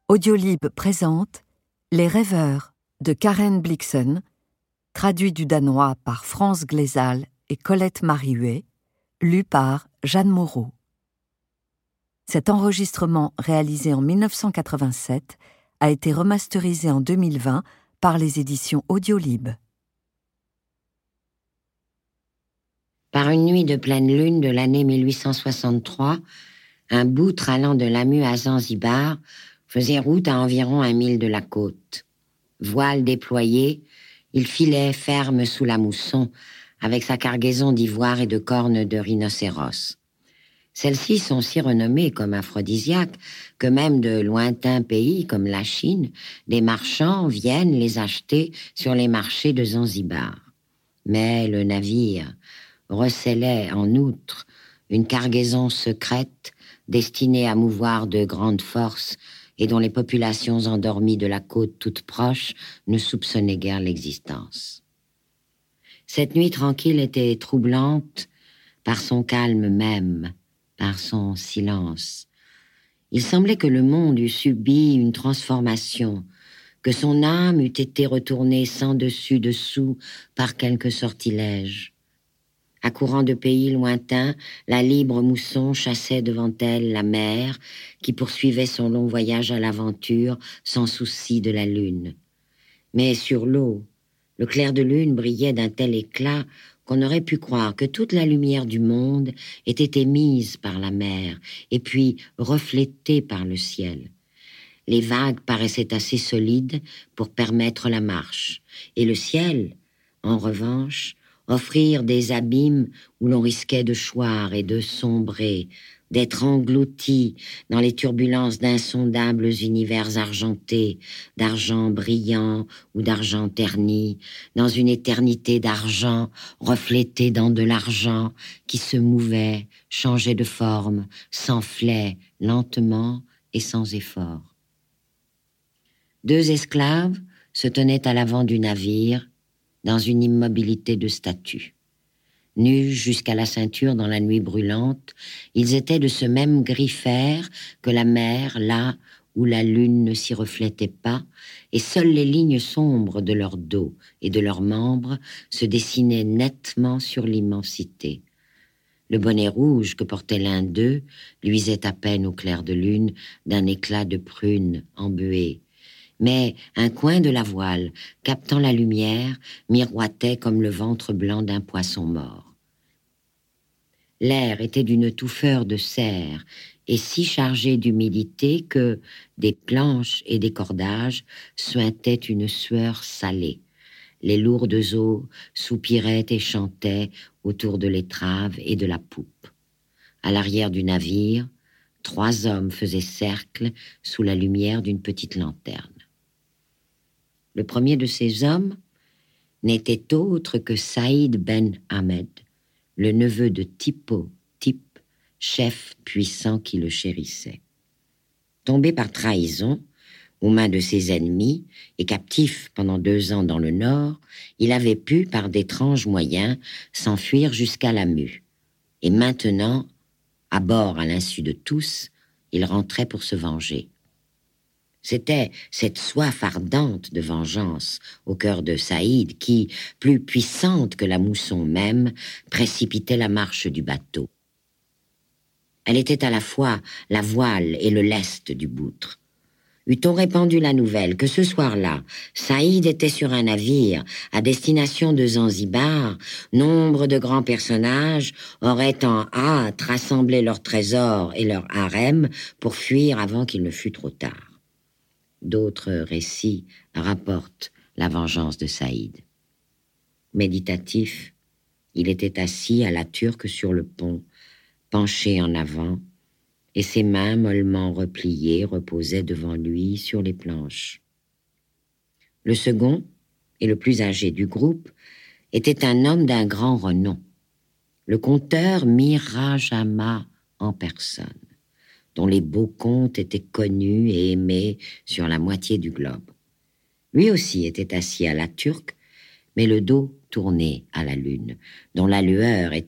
Audiolib présente Les rêveurs de Karen Blixen, traduit du danois par France Glézal et Colette Marihuet, lu par Jeanne Moreau. Cet enregistrement réalisé en 1987 a été remasterisé en 2020 par les éditions Audiolib. Par une nuit de pleine lune de l'année 1863, un boutre allant de Lamu à Zanzibar faisait route à environ 1 mille de la côte. Voile déployé, il filait ferme sous la mousson, avec sa cargaison d'ivoire et de cornes de rhinocéros. Celles-ci sont si renommées comme aphrodisiaques que même de lointains pays comme la Chine, des marchands viennent les acheter sur les marchés de Zanzibar. Mais le navire recélait en outre une cargaison secrète destinée à mouvoir de grandes forces et dont les populations endormies de la côte toute proche ne soupçonnaient guère l'existence. Cette nuit tranquille était troublante par son calme même, par son silence. Il semblait que le monde eût subi une transformation, que son âme eût été retournée sans dessus-dessous par quelque sortilège. Accourant de pays lointains, la libre mousson chassait devant elle la mer, qui poursuivait son long voyage à l'aventure sans souci de la lune. Mais sur l'eau, le clair de lune brillait d'un tel éclat qu'on aurait pu croire que toute la lumière du monde était émise par la mer et puis reflétée par le ciel. Les vagues paraissaient assez solides pour permettre la marche, et le ciel, en revanche, offrir des abîmes où l'on risquait de choir et de sombrer, d'être englouti dans les turbulences d'insondables univers argentés, d'argent brillant ou d'argent terni, dans une éternité d'argent reflété dans de l'argent qui se mouvait, changeait de forme, s'enflait lentement et sans effort. 2 esclaves se tenaient à l'avant du navire, dans une immobilité de statue. Nus jusqu'à la ceinture dans la nuit brûlante, ils étaient de ce même gris fer que la mer, là où la lune ne s'y reflétait pas, et seules les lignes sombres de leur dos et de leurs membres se dessinaient nettement sur l'immensité. Le bonnet rouge que portait l'un d'eux luisait à peine au clair de lune d'un éclat de prune embuée. Mais un coin de la voile, captant la lumière, miroitait comme le ventre blanc d'un poisson mort. L'air était d'une touffeur de cerf et si chargé d'humidité que, des planches et des cordages, suintait une sueur salée. Les lourdes eaux soupiraient et chantaient autour de l'étrave et de la poupe. À l'arrière du navire, 3 hommes faisaient cercle sous la lumière d'une petite lanterne. Le premier de ces hommes n'était autre que Saïd Ben Ahmed, le neveu de Tipo, chef puissant qui le chérissait. Tombé par trahison, aux mains de ses ennemis, et captif pendant 2 ans dans le Nord, il avait pu, par d'étranges moyens, s'enfuir jusqu'à Lamu. Et maintenant, à bord à l'insu de tous, il rentrait pour se venger. C'était cette soif ardente de vengeance au cœur de Saïd qui, plus puissante que la mousson même, précipitait la marche du bateau. Elle était à la fois la voile et le lest du boutre. Eût-on répandu la nouvelle que ce soir-là, Saïd était sur un navire à destination de Zanzibar, nombre de grands personnages auraient en hâte rassemblé leurs trésors et leurs harems pour fuir avant qu'il ne fût trop tard. D'autres récits rapportent la vengeance de Saïd. Méditatif, il était assis à la turque sur le pont, penché en avant, et ses mains mollement repliées reposaient devant lui sur les planches. Le second, et le plus âgé du groupe, était un homme d'un grand renom, le conteur Mirajama en personne, dont les beaux contes étaient connus et aimés sur la moitié du globe. Lui aussi était assis à la turque, mais le dos tourné à la lune, dont la lueur était